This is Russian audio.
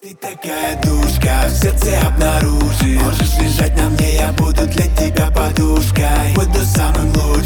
Ты такая душка, в сердце обнаружишь. Можешь лежать на мне, я буду для тебя подушкой. Буду самым лучшим.